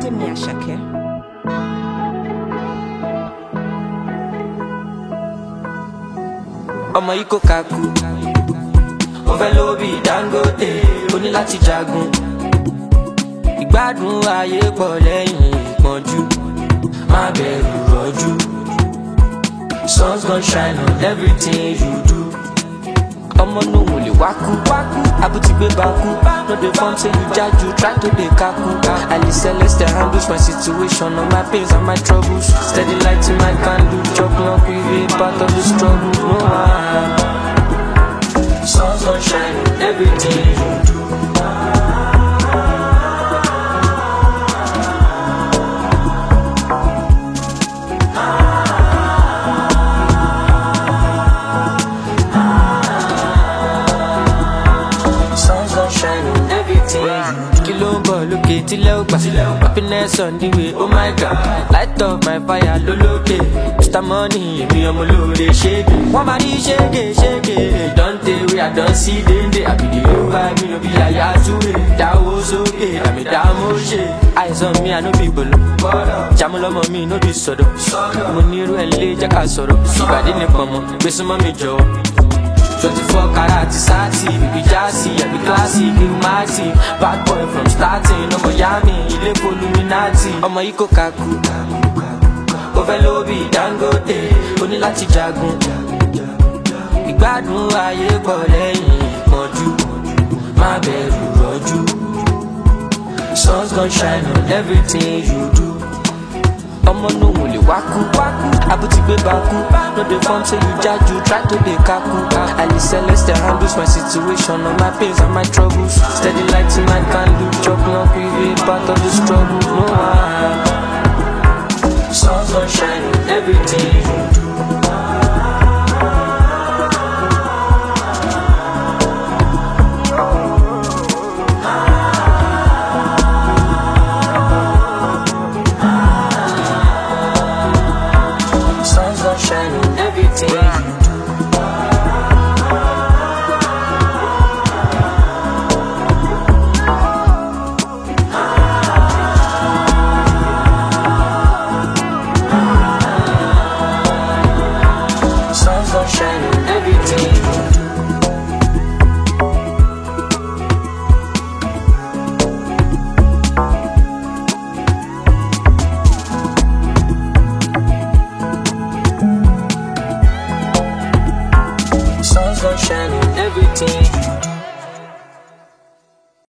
Ademi Asake. Ọmọ yìí kò kakú, ó fẹ́ lówó bí Dangote, ó ní láti jagun. Ìgbádùn ayé pọ̀ lẹ́yìn ìpọ́njú, má bẹ̀rù rọ́jú. Sun's gonna shine on everything you do. Ọmọ no ò lè wákú, àbútí gbé bakú. No dey form say you jaju, try to dey kaku. Ali Celeste handles my situation, all my pains and my troubles. Steady light in my candle, chop knock we be part of the struggle. No one. Sun's gonna shine on everything you do. Lókè tílẹ̀ ó gbà, happiness on the way, oh my god. Light up my fire lólókè, Mr. Money èmi ọmọ olóore ṣége. Wọ́n máa ní ṣége, Dante wey I don see déndé. Àbìdí ló bá mi ló bí àyà túwé. Dáwó sókè, àmì dámó ṣe. Àìsàn mi àná bí gbòòlò, jàmú lọ́mọ mi ló bí sọ̀dọ̀. Mo ní irú ẹ̀ lé jẹ́ ká sọ̀rọ̀. Ìbàdí nìkan mọ̀, gbèsè mọ́ mi jọ̀wọ́. 24 karat sati, baby jazzy, every classic, illuminati. Bad boy from starting, no Miami, ilé Illuminati. Ọmọ yìí kò kakú, ó fẹ́ lówó bí Dangote, ó ní láti jagun. Ìgbádùn ayé pọ̀ lẹ́yìn ìpọ́njú, má bẹ̀rù rọ́jú. Sun's gonna shine on everything you do. Ọmọ no ò lè wákú, àbútí gbé bakú. No dey form say you jaju, try to dey kaku. Ali Celeste handles my situation, all my pains and my troubles. Steady light in my candle, chop knock we be part of the struggle. No one. Sun's gonna shine on everything you do. Shine on everything you do. Sun's gonna shine on everything you do. Sun's gonna shine on everything